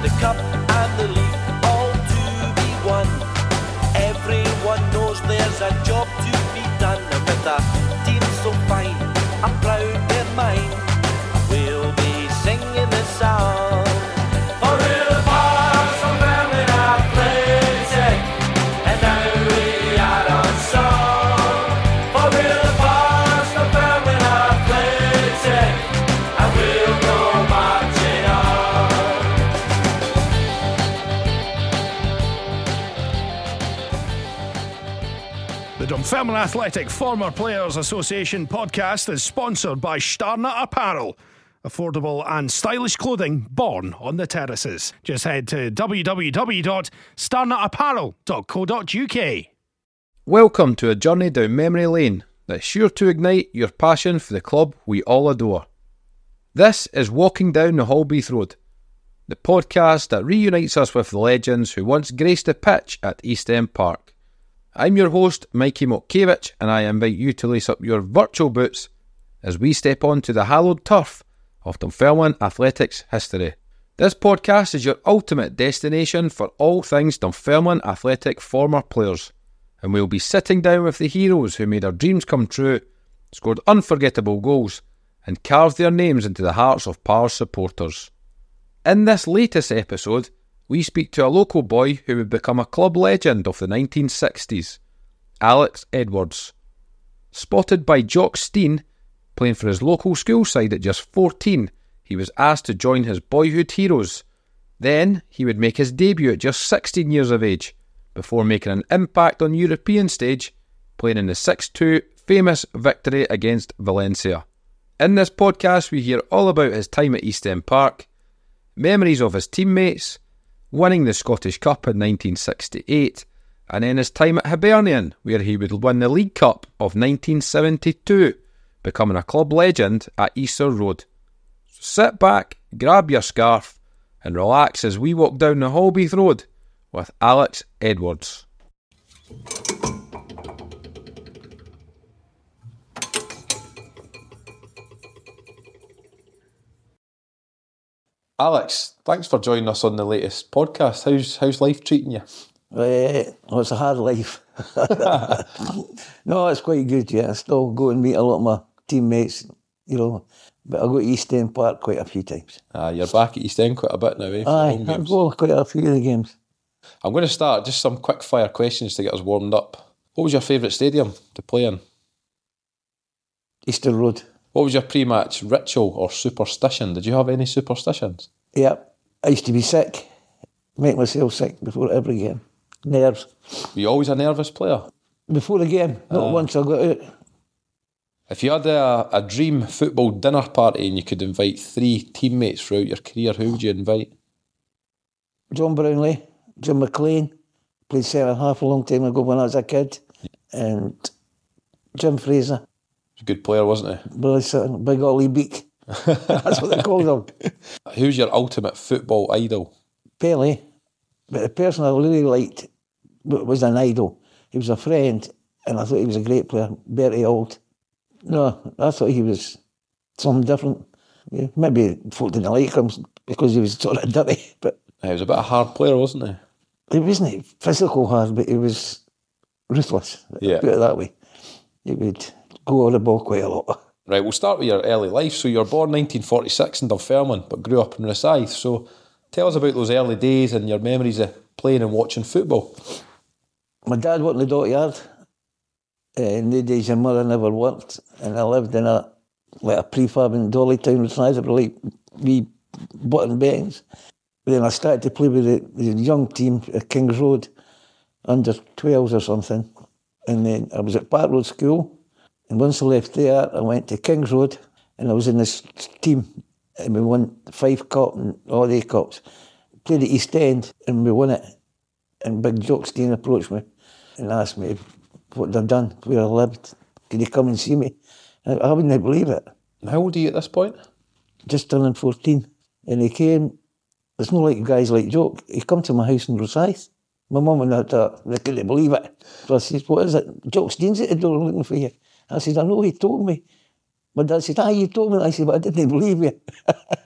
the cup and the league all to be won. Everyone knows there's a job to be done, and with a team so fine, I'm proud they're mine. We'll be singing this song. For real Forest of Fairman Athletic, and now we are on song. For real Forest of Fairman Athletic, and we'll go marching on. The Dunfermline Athletic Former Players Association podcast is sponsored by Starnut Apparel. Affordable and stylish clothing born on the terraces. Just head to www.starnutapparel.co.uk. Welcome to a journey down memory lane that's sure to ignite your passion for the club we all adore. This is Walking Down the Holbeath Road, the podcast that reunites us with the legends who once graced the pitch at East End Park. I'm your host, Mikey Motkiewicz, and I invite you to lace up your virtual boots as we step onto the hallowed turf of Dunfermline Athletics history. This podcast is your ultimate destination for all things Dunfermline Athletic former players, and we'll be sitting down with the heroes who made our dreams come true, scored unforgettable goals, and carved their names into the hearts of Pars supporters. In this latest episode, we speak to a local boy who would become a club legend of the 1960s, Alex Edwards. Spotted by Jock Stein, playing for his local school side at just 14, he was asked to join his boyhood heroes. Then he would make his debut at just 16 years of age, before making an impact on European stage, playing in the 6-2 famous victory against Valencia. In this podcast we hear all about his time at East End Park, memories of his teammates, winning the Scottish Cup in 1968, and then his time at Hibernian, where he would win the League Cup of 1972, becoming a club legend at Easter Road. So sit back, grab your scarf, and relax as we walk down the Holbeath Road with Alex Edwards. Alex, thanks for joining us on the latest podcast. How's life treating you? It's a hard life. No, it's quite good, yeah. I still go and meet a lot of my teammates, but I go to East End Park quite a few times. You're back at East End quite a bit now, eh? Aye, I go quite a few of the games. I'm going to start just some quick fire questions to get us warmed up. What was your favourite stadium to play in? Easter Road. What was your pre-match ritual or superstition? Did you have any superstitions? Yeah, I used to be sick, make myself sick before every game. Nerves. Were you always a nervous player? Before the game, not once I got out. If you had a dream football dinner party and you could invite 3 teammates throughout your career, who would you invite? John Brownlee, Jim McLean, played centre half a long time ago when I was a kid, and Jim Fraser. A good player, wasn't he? Big Ollie Beak. That's what they called him. Who's your ultimate football idol? Pele. But the person I really liked was an idol. He was a friend, and I thought he was a great player. Bertie Auld. No, I thought he was something different. Yeah, maybe folk didn't like him because he was sort of dirty, but He was a bit of a hard player, wasn't he? He wasn't physical hard, but he was ruthless. Yeah. Put it that way. He would go on the ball quite a lot. Right, we'll start with your early life. So you were born 1946 in Dunfermline, but grew up in Rosyth. So tell us about those early days and your memories of playing and watching football. My dad worked in the dockyard. In the days your mother never worked, and I lived in a prefab in Dollytown, Rosyth, like wee button beddings. Then I started to play with the young team at Kings Road, under 12s or something. And then I was at Park Road School. And once I left there, I went to Kings Road, and I was in this team. And we won the Fife Cup and all the Cups. Played at East End, and we won it. And Big Jock Stein approached me and asked me what I'd done, where I lived. Could he come and see me? And I wouldn't believe it. How old are you at this point? Just turning 14. And he came. There's no like guys like Jock. He come to my house in Rosyth. My mum and dad, they couldn't believe it. So I said, what is it? Jock Stein's at the door looking for you. I said, I know, he told me. My dad said, you told me. I said, but I didn't believe you.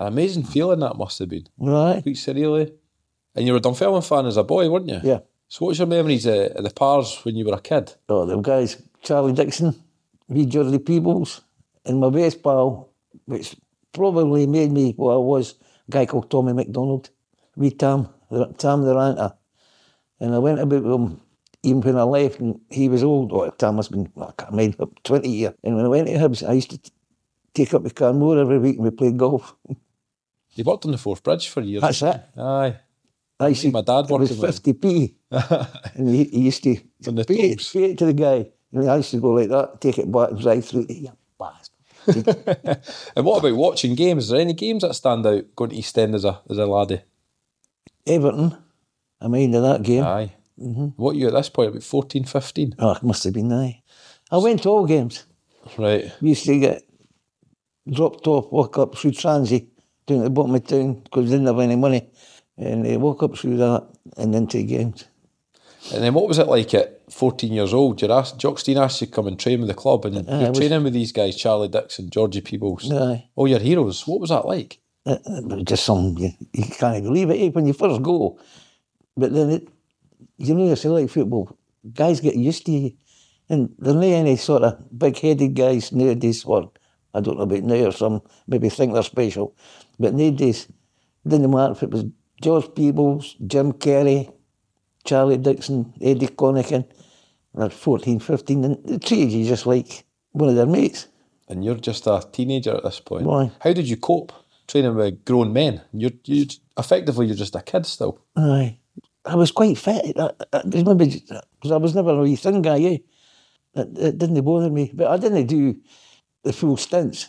An amazing feeling that must have been. Right. Quite surreally. And you were a Dunfermline fan as a boy, weren't you? Yeah. So what was your memories of the Pars when you were a kid? Oh, the guys, Charlie Dixon, wee Geordie Peebles, and my best pal, which probably made me what I was, a guy called Tommy McDonald, wee Tam the Ranter. And I went about with him even when I left, and he was old. Oh, Tam must have been, I can't remember, 20 years. And when I went to Hibs, I used to take up the Carnmore every week and we played golf. You worked on the Forth Bridge for years. That's it. Aye. I used to, My dad it was worked with 50p. And he used to On the pay tools. it to the guy. And I used to go like that, take it back and drive through. You bastard. And what about watching games? Is there any games that stand out going to East End as a laddie? Everton, I mind of that game. Aye. What are you at this point? About 14, 15? Oh, it must have been aye. I went to all games. Right. We used to get dropped off, walk up through Transie, down at the bottom of town, because we didn't have any money. And walk up through that and into games. And then what was it like at 14 years old? Jock Stein asked you to come and train with the club, and you're training with these guys, Charlie Dixon, Georgie Peebles, Aye. all your heroes. What was that like? It was just something, you can't believe it when you first go. But then, you know yourself like football, guys get used to you. And there ain't any sort of big-headed guys nowadays, or I don't know about now, or some maybe think they're special. But nowadays, it didn't matter if it was George Peebles, Jim Carey, Charlie Dixon, Eddie Connican. They're 14, 15, and they treated you just like one of their mates. And you're just a teenager at this point. Why? How did you cope training with grown men? You're just a kid still. Aye. I was quite fit. I remember, because I was never a wee thin guy, eh? It didn't bother me. But I didn't do the full stints.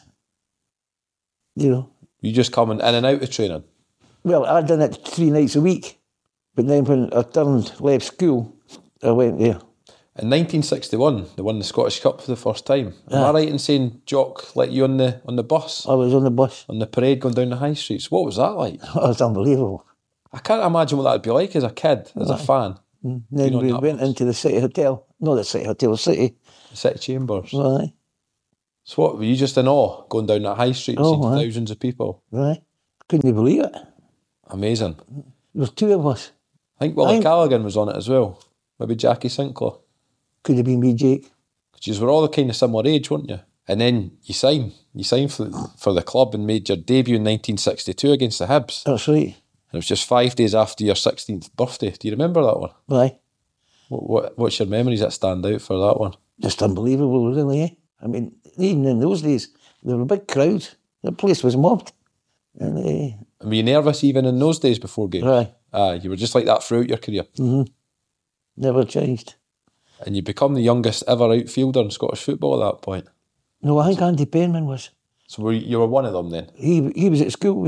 You know. You just coming in and out of training? Well, I done it 3 nights a week. But then when I left school, I went there. In 1961, they won the Scottish Cup for the first time. Am I right in saying Jock let you on the bus? I was on the bus. On the parade going down the high streets. What was that like? It was unbelievable. I can't imagine what that would be like as a kid, as a fan. Then we went into the City Hotel. Not the City Hotel, the City. The City Chambers. Right. So what, were you just in awe going down that high street and seeing thousands of people? Right. Couldn't believe it. Amazing. There was 2 of us. I think Willie Callaghan was on it as well. Maybe Jackie Sinclair. Could have been me, Jake. Because you were all the kind of similar age, weren't you? And then you signed for the club and made your debut in 1962 against the Hibs. That's right. And it was just 5 days after your 16th birthday. Do you remember that one? Aye. What's your memories that stand out for that one? Just unbelievable, really, eh? I mean, even in those days, there were big crowds. The place was mobbed. And were you nervous even in those days before games? Aye. You were just like that throughout your career. Never changed. And you become the youngest ever outfielder in Scottish football at that point. No, I think Andy Penman was. So you were one of them then? He was at school.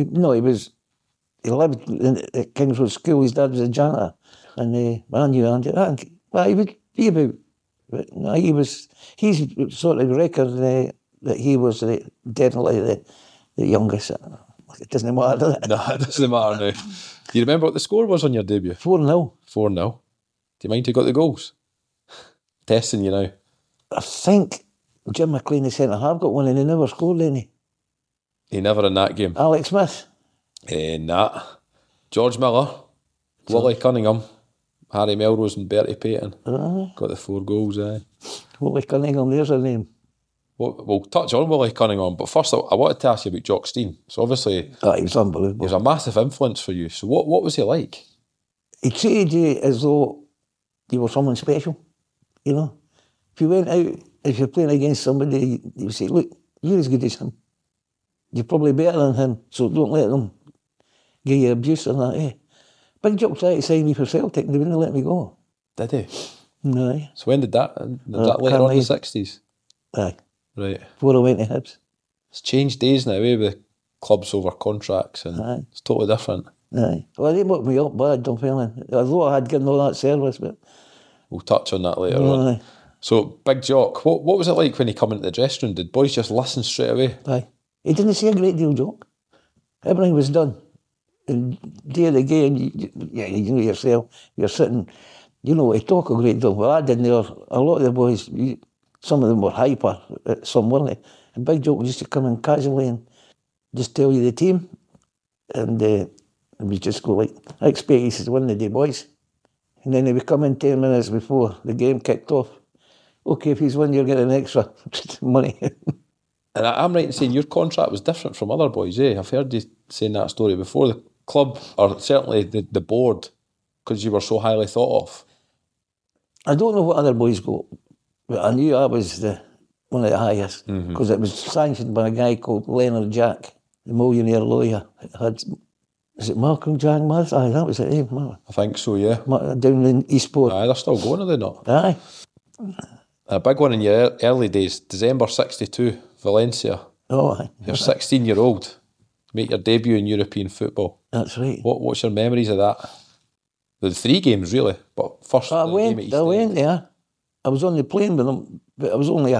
He lived at Kingswood School. His dad was a janitor. And I knew Andy. Well, he would be about. But no, he's sort of record that he was definitely the youngest. It doesn't matter, does it? No, it doesn't matter now. Do you remember what the score was on your debut? 4-0. 4-0. Do you mind who got the goals? Testing you now. I think Jim McLean, the centre-half, got one and he never scored any. He never in that game. Alex Smith. Nah. George Miller, Willie Cunningham, Harry Melrose and Bertie Payton. Got the 4 goals, aye. Willie Cunningham, there's her name. We'll touch on Willie Cunningham, but first I wanted to ask you about Jock Stein. So obviously, He was unbelievable. he was a massive influence for you. So what was he like? He treated you as though you were someone special, you know. If you went out, if you're playing against somebody, he would say, look, you're as good as him. You're probably better than him, so don't let them give you abuse or that, eh? Big Jock tried to sign me for Celtic and they wouldn't let me go. Did he? No. So when did that? Did that later on in the 60s? Aye. Right. Before I went to Hibs. It's changed days now, with clubs over contracts, and it's totally different. Aye. Well, they worked me up bad, Dunfermline. Although I had given all that service, but... We'll touch on that later on. Aye. So, Big Jock, what was it like when he come into the dressing room? Did boys just listen straight away? Aye. He didn't say a great deal, Jock. Everything was done. And day of the game, you know yourself, you're sitting, you know, he talk a great deal. Well, I didn't there. A lot of the boys, some of them were hyper, some weren't they? And Big Jock used to come in casually and just tell you the team. And we just go like, I expect he to win the day, boys. And then he would come in 10 minutes before the game kicked off. Okay, if he's won, you're getting extra money. And I'm right in saying your contract was different from other boys, eh? I've heard you saying that story before. The club, or certainly the board, because you were so highly thought of. I don't know what other boys got, but I knew I was one of the highest, because it was sanctioned by a guy called Leonard Jack, the millionaire lawyer. Is it Malcolm Jack Mars? Aye, that was it, eh? I think so, yeah. Down in Eastport. Aye, they're still going, are they not? Aye. A big one in your early days, December 62, Valencia. Oh, aye. You're 16-year-old. Make your debut in European football. That's right. What's your memories of that? The 3 games, really, but first I game at went East there. I was on the plane with them, but I was only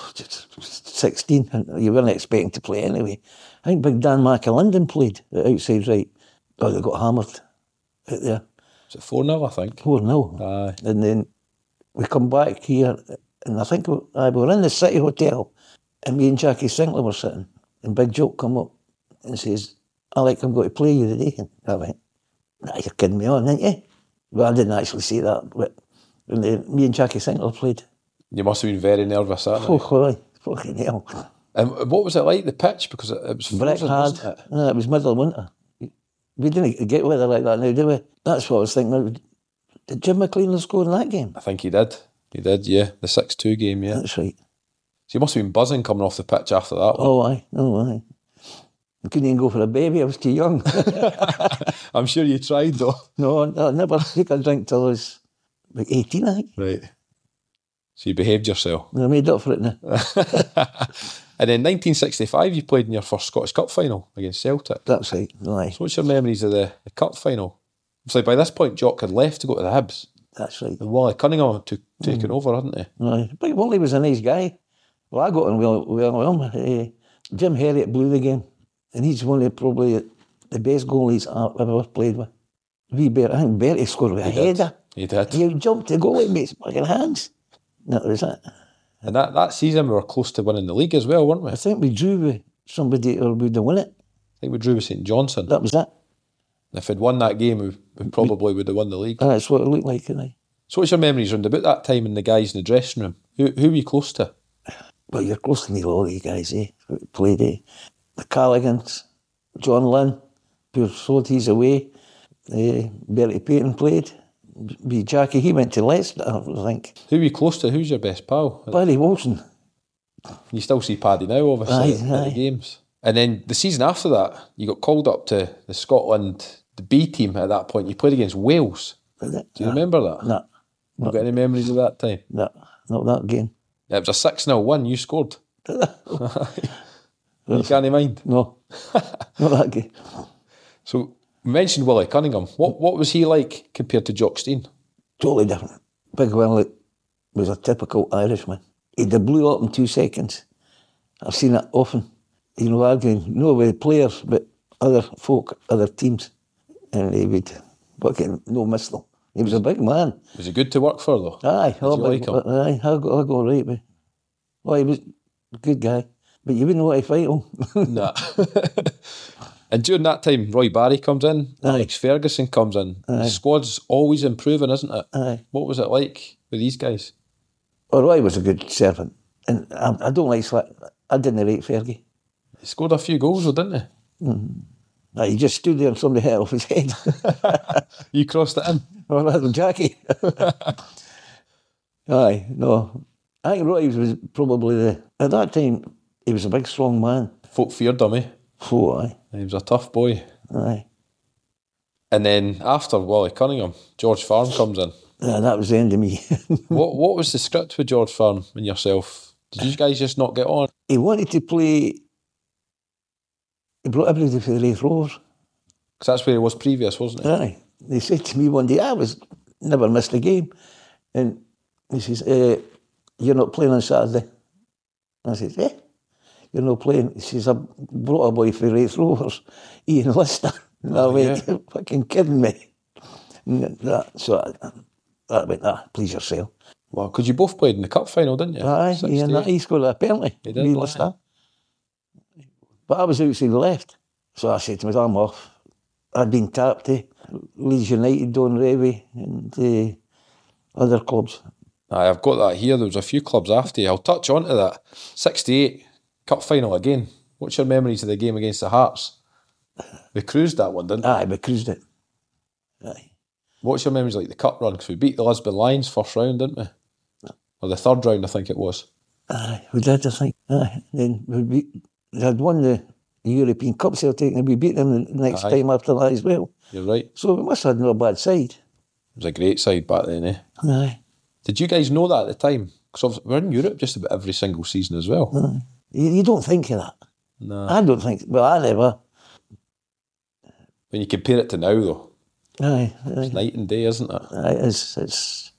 16, and you weren't expecting to play anyway. I think Big Dan McAlinden played at outside right. Oh, they got hammered out there. Was it 4-0, I think? 4-0. Aye. And then we come back here, and I think we were in the City Hotel, and me and Jackie Sinclair were sitting, and Big Joke come up and says, Alec, I'm going to play you today. And I went, nah, you're kidding me on, aren't you? Well, I didn't actually say that, but and then me and Jackie Sinclair played. You must have been very nervous that night. Oh, fucking hell. And what was it like, the pitch? Because it was Brick frozen, hard. wasn't it? No, it was middle of winter. We didn't get weather like that now, do we? That's what I was thinking. Did Jim McLean score in that game? I think he did. He did, yeah. The 6-2 game, yeah. That's right. So you must have been buzzing coming off the pitch after that one. Oh, aye. I couldn't even go for a baby. I was too young. I'm sure you tried, though. No, I never took a drink till I was about 18, I think. Right. So you behaved yourself. I made up for it now. And in 1965, you played in your first Scottish Cup final against Celtic. That's right. Aye. So what's your memories of the Cup final? It's like by this point, Jock had left to go to the Hibs. That's right. And Wally Cunningham had taken over, hadn't he? Aye. But Wally was a nice guy. Well, I got on well with him. Jim Herriot blew the game. And he's one of probably the best goalies I've ever played with. I think Bertie scored with a header. He did. He jumped the goalie and made his fucking hands. That was it. And that season we were close to winning the league as well, weren't we? I think we drew with somebody or we'd have won it. I think we drew with St Johnson. That was it. And if we'd won that game, we probably would have won the league. That's what it looked like, innit? So what's your memories round about that time and the guys in the dressing room? Who were you close to? Well, you're close to all these guys, eh? Played, eh? The Calligans, John Lynn, Pure Soties away. Bertie Payton played. Jackie, he went to Leicester, I think. Who were you close to? Who's your best pal? Barry Wilson. You still see Paddy now, obviously, at the games. And then the season after that, you got called up to the Scotland, the B team at that point. You played against Wales. Do you remember that? No. You got any memories of that time? No, not that game. Yeah, it was a 6-0 win, you scored. You can't mind? No, not that game. So, we mentioned Willie Cunningham. What was he like compared to Jock Stein? Totally different. Big Willie was a typical Irishman. He'd blew up in 2 seconds. I've seen it often. Arguing, not with players, but other folk, other teams. And he would fucking no miss them. He was a big man. Was he good to work for, though? Aye. Did you like him? Aye, I go right with. Well, he was a good guy, but you wouldn't want to fight him. Nah. And during that time, Roy Barry comes in, Aye. Alex Ferguson comes in. Aye. The squad's always improving, isn't it? Aye. What was it like with these guys? Well, Roy was a good servant. And I don't like slack. I didn't rate Fergie. He scored a few goals, though, didn't he? He just stood there and somebody hit off his head. You crossed it in. Well, that was Jackie. Aye, no. I think Roy was probably at that time, he was a big, strong man. Folk feared him, eh? Oh, aye. He was a tough boy. Aye. And then after Wally Cunningham, George Farm comes in. Yeah, that was the end of me. What was the script with George Farm and yourself? Did you guys just not get on? He wanted to play. He brought everybody for the Raith Rovers. Because that's where he was previous, wasn't he? Aye. They said to me one day, never missed a game. And he says, you're not playing on Saturday. I said, you're not playing. He says, I brought a boy for Raith Rovers, Ian Lister. And I went, you're fucking kidding me. So I went, please yourself. Well, because you both played in the cup final, didn't you? Aye, 68. Ian, he scored a penalty. He did, Ian Lister. But I was outside the left. So I said to myself, I'm off. I'd been tapped to Leeds United, Don Revie, and other clubs. Aye, I've got that here. There was a few clubs after you. I'll touch on to that. 68, cup final again. What's your memories of the game against the Hearts? We cruised that one, didn't we? Aye, we cruised it. Aye. What's your memories like the cup run? Because we beat the Lisbon Lions first round, didn't we? Or the third round, I think it was. Aye, we did, I think. Aye. Then we had won the European Cup, Celtic, and we beat them the next time after that as well. You're right. So we must have had no bad side. It was a great side back then, eh? Aye. Did you guys know that at the time? Because we're in Europe just about every single season as well. Aye. You don't think of that. No. I don't think. Well, I never. When you compare it to now, though, Aye. it's night and day, isn't it? Aye, it's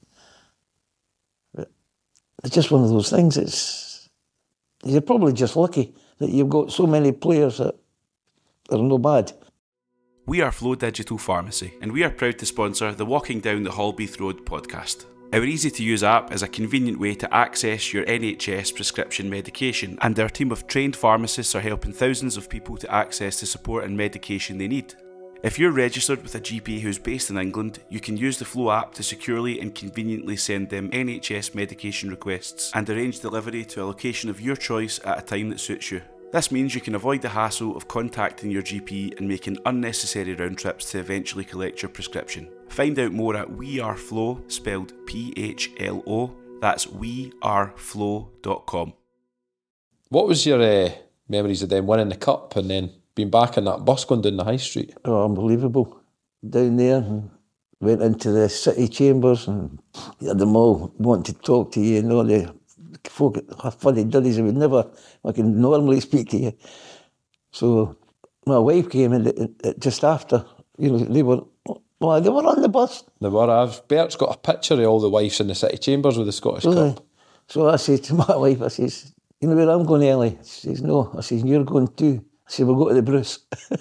just one of those things. You're probably just lucky that you've got so many players that are no bad. We are Flow Digital Pharmacy, and we are proud to sponsor the Walking Down the Holbeath Road podcast. Our easy-to-use app is a convenient way to access your NHS prescription medication, and our team of trained pharmacists are helping thousands of people to access the support and medication they need. If you're registered with a GP who's based in England, you can use the Flow app to securely and conveniently send them NHS medication requests and arrange delivery to a location of your choice at a time that suits you. This means you can avoid the hassle of contacting your GP and making unnecessary round trips to eventually collect your prescription. Find out more at weareflow, spelled PHLO, that's weareflow.com. What was your memories of them winning the cup and then being back in that bus going down the high street? Oh, unbelievable. Down there, and went into the city chambers, and you had them all wanting to talk to you, and all the folk, funny duddies who would never fucking normally speak to you. So my wife came in just after, they were on the bus. They were. Bert's got a picture of all the wives in the city chambers with the Scottish Cup. So I said to my wife, I says, you know where I'm going, Ellie? She says, no. I says, you're going too. I said, we'll go to the Bruce.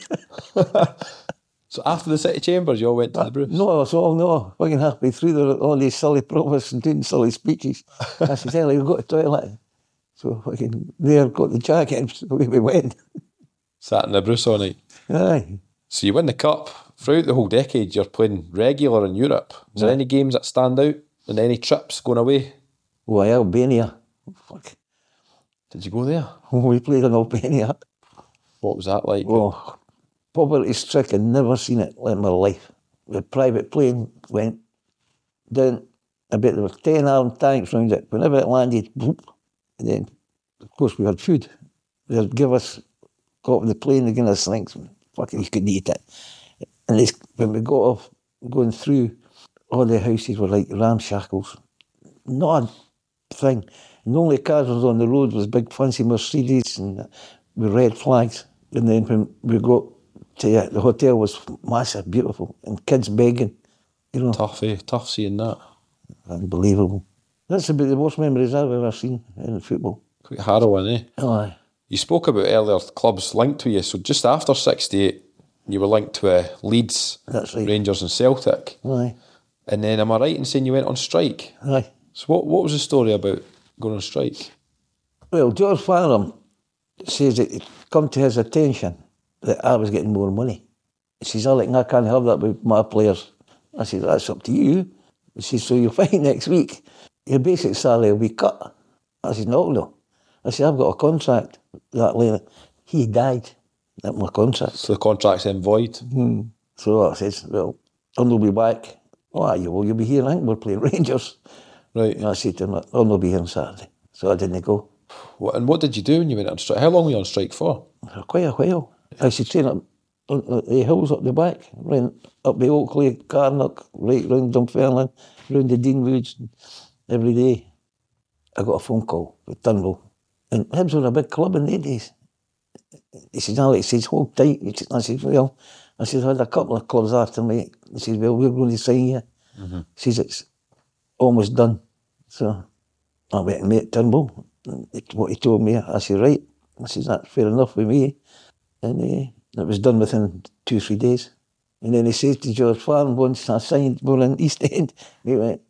So after the city chambers, you all went to the Bruce? No, I was all, no, fucking halfway through all these silly promises and doing silly speeches. I said, Ellie, we'll go to the toilet. So fucking there, got the jacket, and away we went. Sat in the Bruce all night. Aye. So you win the cup. Throughout the whole decade, you're playing regular in Europe. Is there any games that stand out? And any trips going away? Oh, Albania. Fuck. Did you go there? Oh, we played in Albania. What was that like? Oh, poverty-stricken, never seen it in my life. The private plane went down a bit, there were 10 armed tanks round it. Whenever it landed, boop, and then, of course, we had food. They'd give us, got off the plane, they'd give us things, fucking, you couldn't eat it. And when we got off, going through, all the houses were like ramshackles. Not a thing. And the only cars was on the road was big fancy Mercedes and with red flags. And then when we got to the hotel was massive, beautiful, and kids begging, Tough, eh? Tough seeing that. Unbelievable. That's about the worst memories I've ever seen in football. Quite harrowing, eh? Aye. You spoke about earlier clubs linked to you, so just after 68, you were linked to Leeds, That's right. Rangers and Celtic. Aye. And then, am I right in saying you went on strike? Aye. So what was the story about going on strike? Well, George Farnham says it come to his attention that I was getting more money. He says, I can't have that with my players. I said, that's up to you. He says, so you'll find next week your basic salary will be cut. I said, no. I said, I've got a contract that later. He died. That's my contract. So the contract's then void? So I said, well, I'll not be back. Oh, you'll be here. I think we're playing Rangers. Right. And I said to him, I'll not be here on Saturday. So I didn't go. And what did you do when you went on strike? How long were you on strike for? For quite a while. I used to train up on the hills up the back, ran up the Oakley, Carnock, right round Dunfermline, round the Deanwoods, every day. I got a phone call with Turnbull. And Hibs were a big club in the days. He said, Alex, he says, hold tight. I said, well, I had a couple of clubs after me. He said, well, we're going to sign you. He says, it's almost done. So I went and met Turnbull. What he told me, I said, right. I said, that's fair enough with me. And it was done within 2-3 days. And then he said to George Farnham once I signed, we're in East End, he went,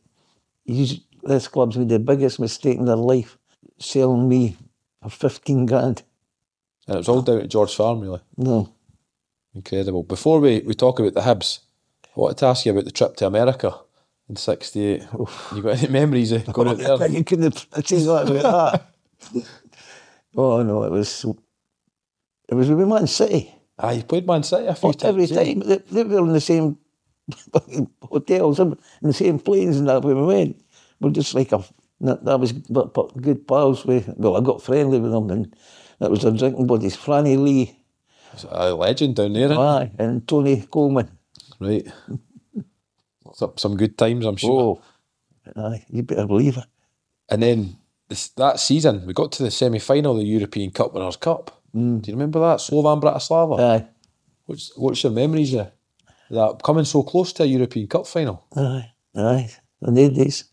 this club's made the biggest mistake in their life, selling me for 15 grand. And it was all down to George Farnham, really? No. Incredible. Before we talk about the Hibs, I wanted to ask you about the trip to America in '68. You got any memories of going out there? You couldn't have changed that about that. Oh no, it was with Man City. You played Man City a few times. Every time. They were in the same hotels, in the same planes and that when we went. We're just like that was good pals with. Well, I got friendly with them, and that was their drinking buddies. Franny Lee. A legend down there, Aye, and Tony Coleman. Right. Some good times, I'm sure. Oh, aye, you better believe it. And then that season, we got to the semi-final of the European Cup Winners' Cup. Do you remember that? Slovan Bratislava. Aye. What's your memories of that, coming so close to a European Cup final? Aye. In the days.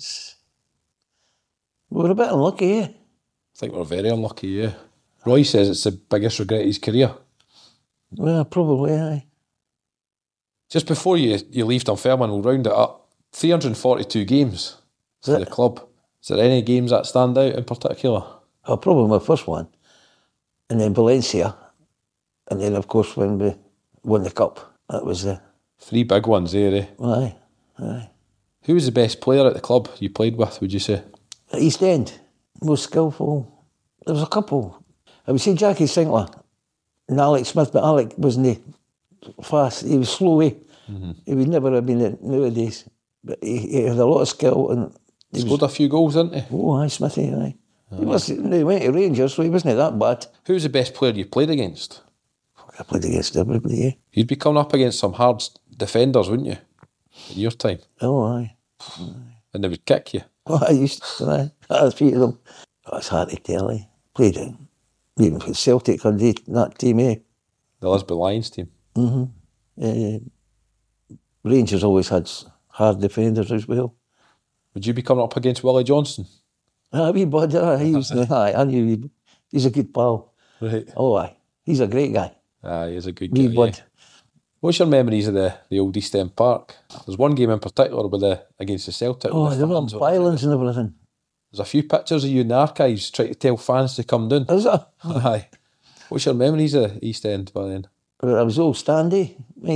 We were a bit unlucky, eh? I think we're very unlucky, yeah. Roy says it's the biggest regret of his career. Well, probably, aye. Just before you leave Dunfermline, we'll round it up. 342 games for the club. Is there any games that stand out in particular? Oh, probably my first one. And then Valencia. And then, of course, when we won the cup. That was the... 3 big ones there, eh? Aye. Who was the best player at the club you played with, would you say? At East End. Most skillful. There was a couple. I would say Jackie Sinclair and Alex Smith, but Alex wasn't fast. He was slow, eh? Mm-hmm. He would never have been it nowadays. But he had a lot of skill. And he scored a few goals, didn't he? Oh, aye, Smithy, aye. He went to Rangers, so he wasn't that bad. Who was the best player you played against? I played against everybody, eh? You'd be coming up against some hard defenders, wouldn't you? In your time. Oh, aye. And they would kick you. Oh, I used to, aye. I had a few of them. Oh, it's hard to tell, eh? Played it. Even with Celtic on that team, eh? The Lisbon Lions team. Mm-hmm. Rangers always had hard defenders as well. Would you be coming up against Willie Johnson? Wee bud, I knew he's a good pal. Right. Oh, aye. He's a great guy. He's a good guy. Wee bud. Yeah. What's your memories of the old East End Park? There's one game in particular against the Celtic. Oh, there were violence and everything. There's a few pictures of you in the archives trying to tell fans to come down. Is it? Aye. What's your memories of East End by then? Well, I was old standy.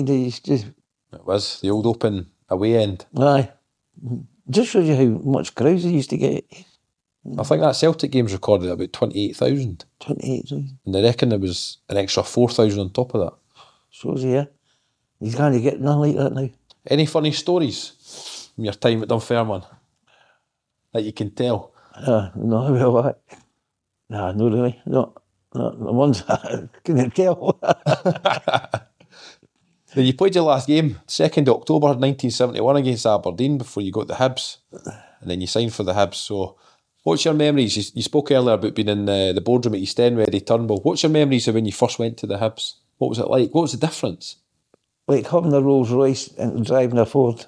It was the old open away end. Aye. Just shows you how much crowds they used to get. I think that Celtic game's recorded at about 28,000. 28,000. And I reckon there was an extra 4,000 on top of that. Shows you, yeah. You can't get nothing like that now. Any funny stories from your time at Dunfermline that you can tell? No, well, no, not really. No, the ones I couldn't tell. Now, you played your last game, 2nd October 1971 against Aberdeen before you got the Hibs. And then you signed for the Hibs. So what's your memories? You spoke earlier about being in the boardroom at East End with Eddie Turnbull. What's your memories of when you first went to the Hibs? What was it like? What was the difference? Like having a Rolls Royce and driving a Ford.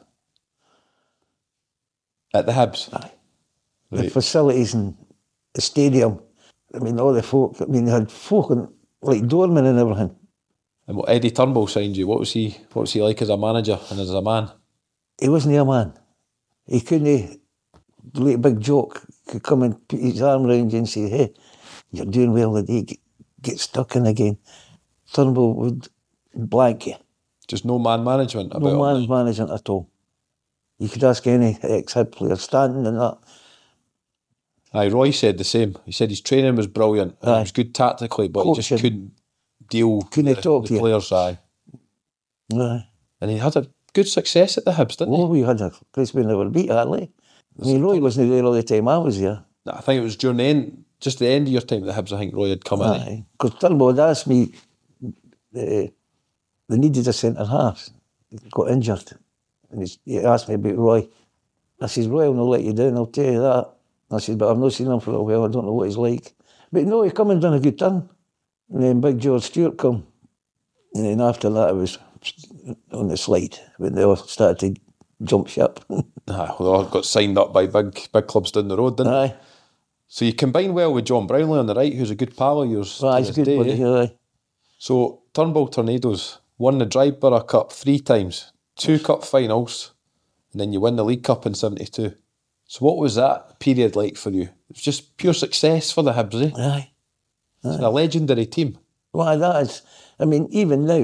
At the Hibs? Aye. Right. The facilities and the stadium. I mean, all the folk. I mean, they had folk like doormen and everything. And what Eddie Turnbull signed you, what was he like as a manager and as a man? He wasn't a man. He couldn't, like a big joke, could come and put his arm around you and say, hey, you're doing well today, get stuck in again. Turnbull would blank you. Just no man management about No man management at all. You could ask any ex-Hib player standing and that. Aye, Roy said the same. He said his training was brilliant. It was good tactically, but Coach he just couldn't deal couldn't talk to the players. Aye. And he had a good success at the Hibs, didn't he? We had a place we never beat, hardly. I mean, Roy wasn't there all the time I was here. I think it was during the end of your time at the Hibs, I think Roy had come in. Because Turnbull had asked me, they needed a centre-half. He got injured. And he asked me about Roy. I said, Roy will not let you down, I'll tell you that. I said, but I've not seen him for a while, I don't know what he's like. But no, he come and done a good turn. And then Big George Stewart come. And then after that, I was on the slide when they all started to jump ship. They all got signed up by big clubs down the road, didn't they? Aye. So you combine well with John Brownlee on the right, who's a good pal of yours. Well, he's a good buddy, aye. So Turnbull Tornadoes won the Dryborough Cup 3 times, 2 cup finals, and then you win the League Cup in 72. So what was that period like for you? It was just pure success for the Hibs, eh? Aye. It's a legendary team. Well, that is, I mean, even now,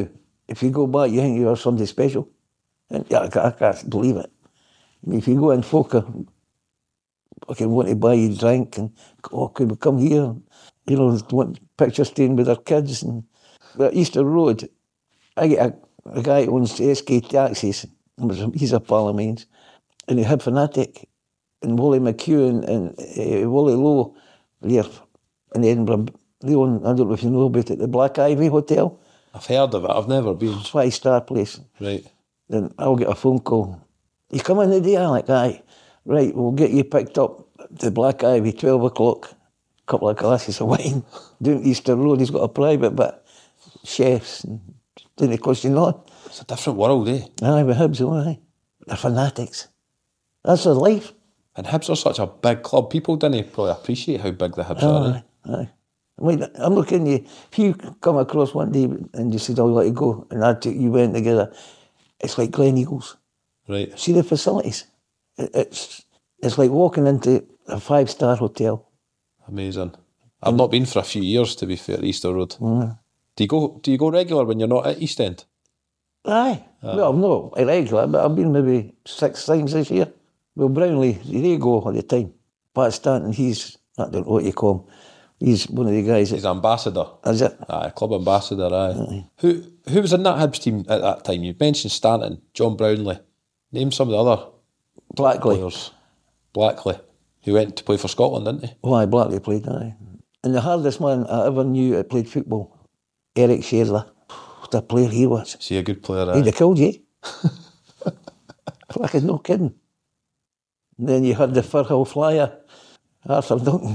if you go back, you think you are somebody special. And yeah, I can't believe it. I mean, if you go in, folk are fucking want to buy you a drink and, oh, could we come here? You know, want picture staying with their kids. And but Easter Road, I get a guy who owns SK Taxis. He's a pal of mine. And he had Fanatic. And Wally McHugh and Wally Lowe here in Edinburgh. They own, I don't know if you know about it, the Black Ivy Hotel. I've heard of it, I've never been. 5-star place. Right. Then I'll get a phone call. You come in the day, Alec? Aye. Right, we'll get you picked up to Black Ivy, 12 o'clock. Couple of glasses of wine. Down Easter Road, he's got a private bit. Chefs, and didn't cost you nothing. It's a different world, eh? Aye, with Hibs, aye. They're fanatics. That's their life. And Hibs are such a big club. People didn't probably appreciate how big the Hibs are, eh? Aye. I mean, I'm looking at you. If you come across one day and you said, I'll let you go, and I took you went together, it's like Glen Eagles. Right. See the facilities? It's like walking into a 5-star hotel. Amazing. I've not been for a few years, to be fair, at Easter Road. Do you go regular when you're not at East End? Aye. Well, I'm not irregular, but I've been maybe 6 times this year. Well, Brownlee, they go at the time. Pat Stanton, he's, I don't know what you call him, he's one of the guys. He's ambassador. Is it? Aye, club ambassador, aye. Who was in that Hibs team at that time? You mentioned Stanton, John Brownlee. Name some of the other Blackley. players. Blackley, who went to play for Scotland, didn't he? Oh, aye, Blackley played, aye. And the hardest man I ever knew that played football, Eric Sherler. What a player he was. Is he a good player, aye? He'd have killed you. Fucking no kidding. And then you had the Firhill Flyer, Arthur Duncan.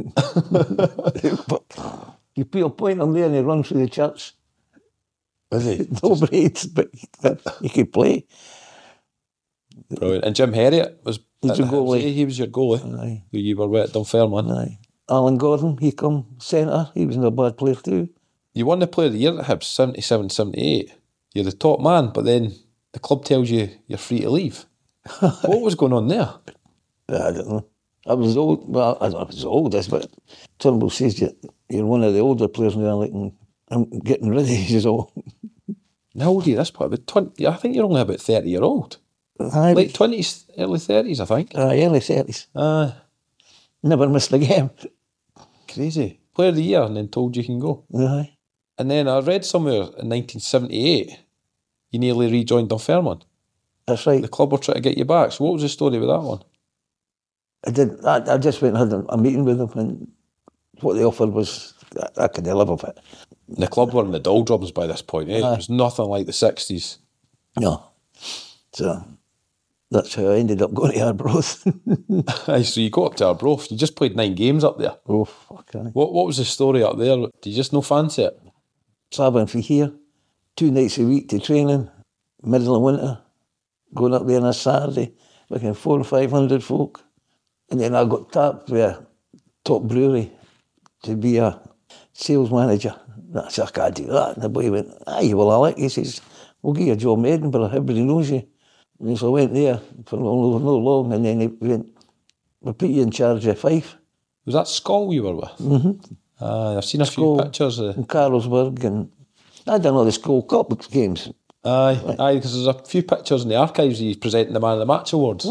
You put a point on there and he runs through the church. Was he? No braids, but he could play. Brilliant. And Jim Herriot was He's your goalie. He was your goalie. Aye. Who you were with at Dunfermline. Aye. Alan Gordon, he come centre. He was not a bad player too. You won the Player of the Year at Hibs, 77-78. You're the top man, but then the club tells you you're free to leave. What was going on there? I don't know. I was old. Well, I was the oldest, but Turnbull says you're one of the older players now. Like, I'm getting rid of you all. How old are you this point? About 20, I think you're only about 30-year-old. Aye, Late 20s, early 30s, I think. early 30s. Aye. Never missed a game. Crazy. Player of the Year, and then told you can go. Aye. And then I read somewhere in 1978, you nearly rejoined Dunfermline. That's right. The club were trying to get you back. So what was the story with that one? I did. I just went and had a meeting with them, and what they offered was I couldn't live with it. And the club were in the doldrums by this point, eh? It was nothing like the 60s. No. So that's how I ended up going to Arbroath. Aye, so you got up to Arbroath. You just played 9 games up there. Oh, fuck. Aye. What was the story up there? Did you just no fancy it? Travelling from here, 2 nights a week to training, middle of winter, going up there on a Saturday, looking 400 or 500 folk. And then I got tapped with a top brewery to be a sales manager. I said, I can't do that. And the boy went, aye, well, Alec, he says, we'll give you a job in Edinburgh, everybody knows you. And so I went there for no long, and then he went, we'll put you in charge of Fife. Was that Skull you were with? Mm-hmm. I've seen a Skull, few pictures. In Carlsberg, and I done all the Skull Cup games. Aye, because there's a few pictures in the archives of you presenting the Man of the Match awards.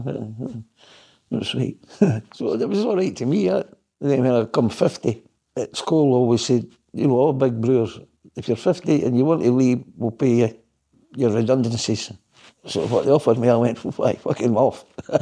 That's right. So it was all right to me. And then when I come 50, at school always said, you know, all big brewers, if you're 50 and you want to leave, we'll pay you your redundancies. So what they offered me, I went, why, fucking off.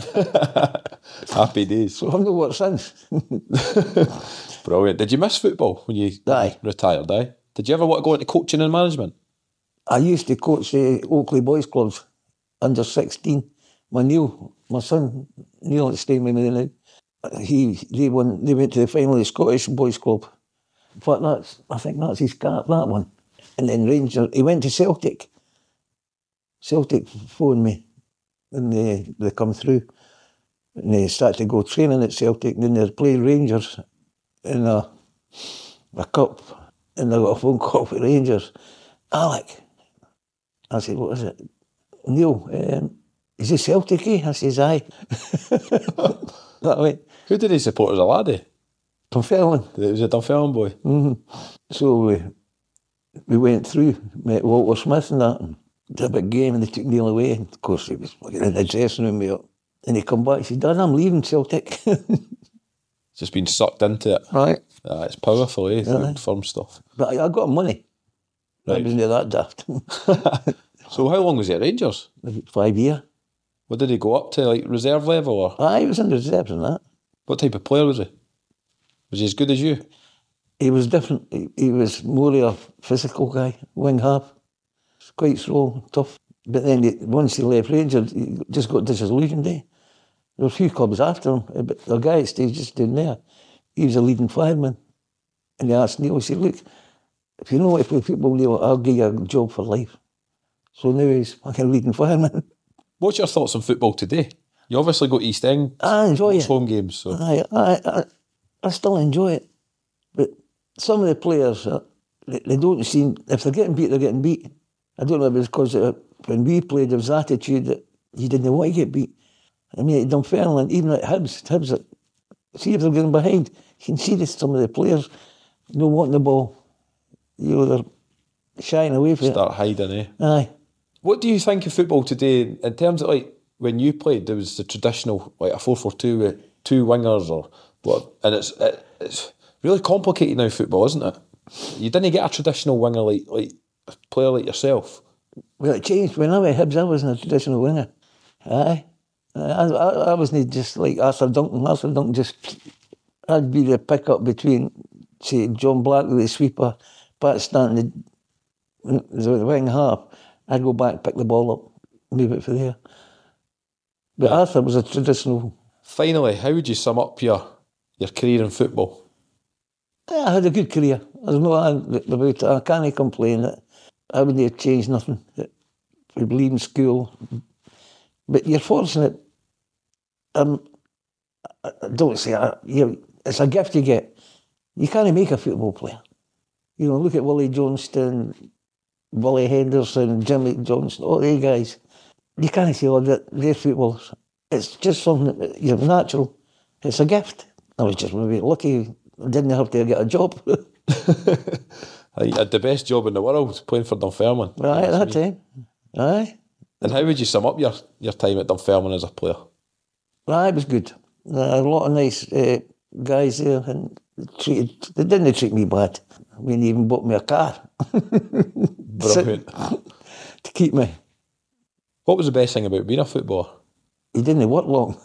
Happy days. So I've not worked since. Brilliant. Did you miss football when you retired, aye? Did you ever want to go into coaching and management? I used to coach the Oakley Boys Clubs, under 16. My son, Neil, is staying with me now. They went to the final of the Scottish Boys Club. But I think that's his cap, that one. And then Rangers, he went to Celtic. Celtic phoned me and they come through. And they started to go training at Celtic, and then they played Rangers in a cup. And I got a phone call from Rangers. Alec. I said, what is it? Neil, is it Celtic, eh? I says, aye. That way. Who did he support as a laddie? Dunfermline. He was a Dunfermline boy. Mm-hmm. So we went through, met Walter Smith and that, and did a big game, and they took Neil away. And of course, he was in the dressing room with it. And he come back and said, Dad, I'm leaving Celtic. Just been sucked into it. Right. It's powerful, eh? The firm stuff. But I got money. Right. I wasn't that daft. So how long was he at Rangers? 5 years. What did he go up to, like reserve level, or He was in the reserves and that. what type of player was he? Was he as good as you? He was different. He was more of a physical guy, wing half. Quite strong, tough. But then once he left Rangers, he just got disillusioned. There were a few clubs after him, but the guy that stayed just down there, he was a leading fireman. And he asked Neil, he said, look, if you know what to play football, Neil, I'll give you a job for life. So now he's fucking leading fireman. What's your thoughts on football today? You obviously got East End. I enjoy it. Home games. So. I still enjoy it. But some of the players, they don't seem, if they're getting beat, they're getting beat. I don't know if it's because when we played, there was attitude that you didn't want to get beat. I mean, at Dunfermline, even at Hibs, see if they're getting behind, you can see that some of the players don't want the ball. You know, they're shying away from it. Start hiding, eh? Aye. What do you think of football today in terms of, like, when you played, there was the traditional, like a 4-4-2 with two wingers or what, and it's really complicated now, football, isn't it? You didn't get a traditional winger like a player like yourself. Well, it changed. When I went Hibs, I wasn't a traditional winger. Aye. I wasn't just like Arthur Duncan. Arthur Duncan just, I'd be the pick-up between, say, John Blackley, the sweeper, Pat Stanton, the wing half. I'd go back, pick the ball up, move it from there. But Arthur was a traditional. Finally, how would you sum up your career in football? I had a good career. There's no about it. I can't complain. I wouldn't have changed nothing. From leaving school. But you're fortunate. I don't say it's a gift you get. You can't make a football player. You know, look at Willie Johnston, Willie Henderson, Jimmy Johnson, all these guys. You can't say, they're footballers. It's just something that you're natural. It's a gift. I was just maybe lucky. I didn't have to get a job. You had the best job in the world, playing for Dunfermline. Right, at that time. Aye. And how would you sum up your time at Dunfermline as a player? Aye, it was good. A lot of nice guys there, and they didn't treat me bad. I mean, they even bought me a car. Brilliant. To keep me. What was the best thing about being a footballer? He didn't work long.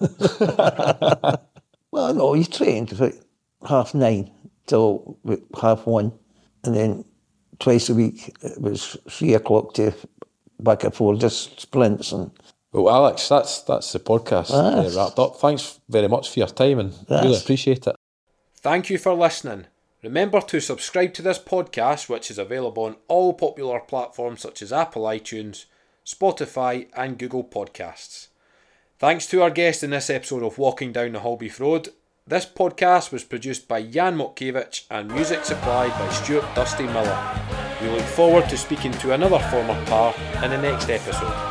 Well, no, he trained from 9:30 till 1:30, and then twice a week it was 3 o'clock to back at 4, just sprints. And well, Alex, that's the podcast wrapped up. Thanks very much for your time, and really appreciate it. Thank you for listening. Remember to subscribe to this podcast, which is available on all popular platforms such as Apple iTunes, Spotify and Google Podcasts. Thanks to our guest in this episode of Walking Down the Holbeath Road. This podcast was produced by Jan Motkiewicz and music supplied by Stuart Dusty Miller. We look forward to speaking to another former par in the next episode.